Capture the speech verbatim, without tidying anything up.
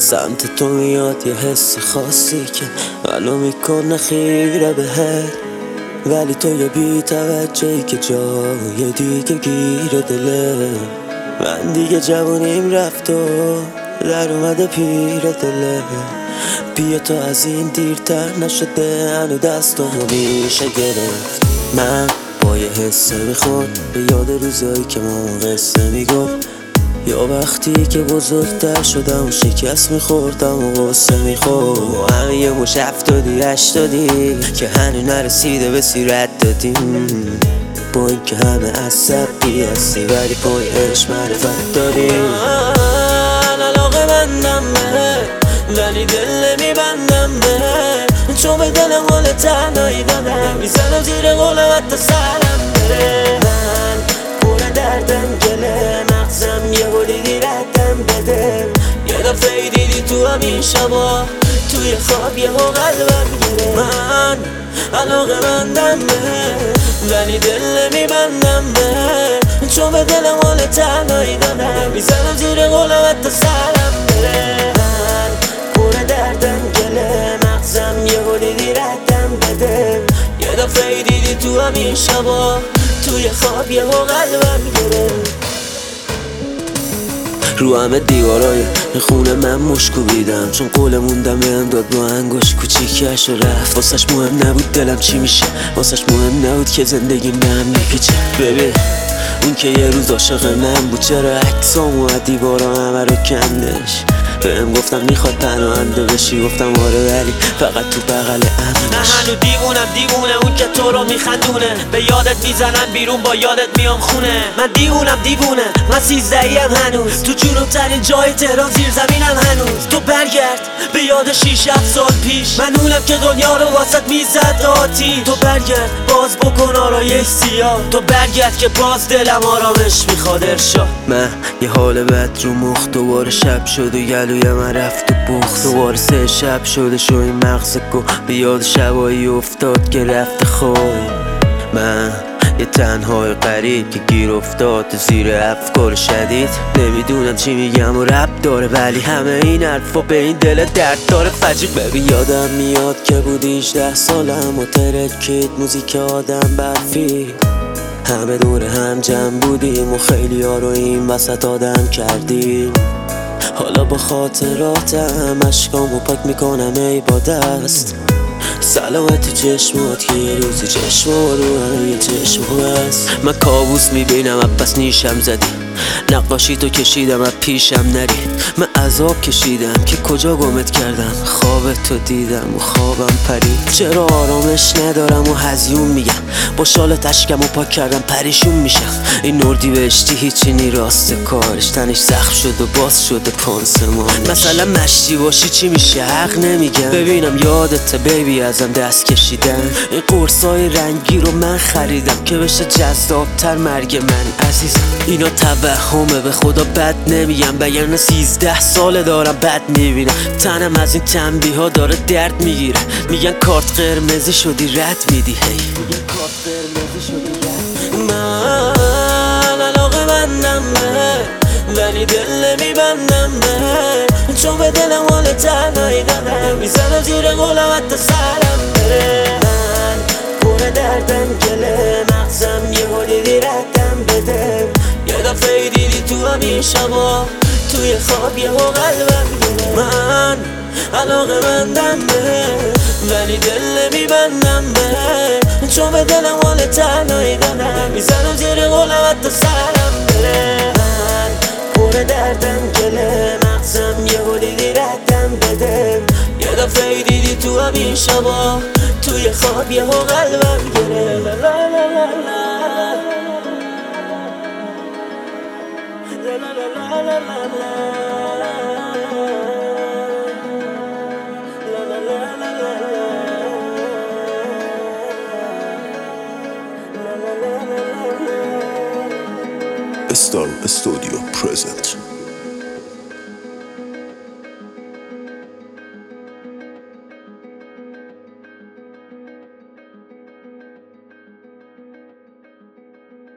سمت تو میاد یه حس خاصی که ولو میکنه خیره بهت، ولی تو یه بی توجهی که جای دیگه گیره دله. من دیگه جوونیم رفت و در اومده پیر دله. بیا تو از این دیرتر نشده، هنو دستامو میشه گرفت. من با یه حسه میخورد به یاد روزایی که ما قصه میگفت، یا وقتی که بزرگتر شدم و شکست میخوردم و غصه میخورد. و همه یه مش هفتادی هشتادی که هنو نرسیده به سیرت دادیم، با این که همه عصبی هستی ولی پای عشق معرفت داریم. من علاقه بندم به ولی دل نمیبندم به، چون به دلم حال تنهایی دادم، میزنم زیر قولم حتی سرم بره. من پر دردم گله مغزم یه بودیدی ردم بده. یه دفعه دیدی تو همین شبا توی خواب یه قلبم گره. من علاقه بندم به ولی دل نمیبندم به، چون به دلم حال تنهایی دادم، میزنم زیر قولم حتی سرم بره. من پر دردم گله مغزم یه بودیدی ردم بده. یه دفعه دیدی تو همین شبا توی خواب یه قلبم گره. رو همه دیوارای خونه من مشکو بیدم، چون قول موندم بهم داد با انگوش کوچیکش و رفت. واسش مهم نبود دلم چی میشه، واسش مهم نبود که زندگیم به هم میپیچه. ببین اون که یه روز عاشق من بود، چرا عکسامو از دیوارا همه رو کندش. بهم گفتم میخواد پناهنده بشی، گفتم آره ولی فقط تو بغل امنش. نه هنو دیوونم دیوونه اون که تو رو میخندونه، به یادت میزنم بیرون با یادت میام خونه. من دیوونم دیوونه من سیزدهیم هنوز، تو جنوب ترین جای تهران زیر زمینم هنوز. تو برگرد به یاد شیش هفت سال پیش، من اونم که دنیا رو واسط میزد آتی. تو برگرد باز بکن آرایش سیاه، تو برگرد که باز دلم آرامش میخواد ارشاد. من یه حال بد رو مخ، دوباره شب شد و گلوی من رفت و بخت. دوباره سه شب شده شو این مغز گو به یاد شبایی افتاد که رفت خواب. من یه تنهای غریب که گیر افتاد زیر افکار شدید، نمیدونم چی میگم و رب داره، ولی همه این حرفا به این دل درد داره فجیب. ببین یادم میاد که بودی هجده سالم و ترکید موزیک آدم برفی، همه دور هم جمع بودیم و خیلی ها رو این وسط آدم کردیم. حالا با خاطراتم اشکامو پاک میکنم ای با دست، سلامت چشمات که یه روزی چشما رو همه یه چشم هست. من کابوس میبینم پس نیشم زدی، نقاشی تو کشیدم از پیشم نری. من عذاب کشیدم که کجا گمت کردم، خواب تو دیدم و خوابم پرید. چرا آرامش ندارم و هزیون میگم، با شال تشکم و پاک کردم پریشون میشم. این نوردی بهشتی هیچی نی راست کارش، تنش زخم شد و باز شده پانسمانش. مثلا مشتی باشی چی میشه حق نمیگم، ببینم یادت بیبی ازم دست کشیدن. این قرصای رنگی رو من خریدم که بشه جذابتر مرگ من عزیزم. اینا توهمه به خدا بد نمیگم، بگرنه سیزده ساله دارم بد میبینم. تنم از این تنبیه ها داره درد میگیره، میگن کارت قرمزی شدی رد میدی هی. میگن کارت قرمزی شدی رد. من علاقه بندم به ولی دل نمیبندم به، چون به دلم حال تنهایی دادم، میزنم زیر قولم حتی سرم بره. من پر دردم گله مغزم یه بودیدی ردم بده. یه دفعه دیدی تو همین شبا توی خواب یه قلبم گره. من علاقه بندم به ولی دل نمیبندم به، چون به دلم حال تنهایی دادم، میزنم زیر قولم حتی سرم بره. من پر دردم گله مغزم یه بودیدی ردم بده. یه دفعه دیدی تو همین شبا توی خواب یه قلبم گره. لا لا لا لا لا. Star Studio present.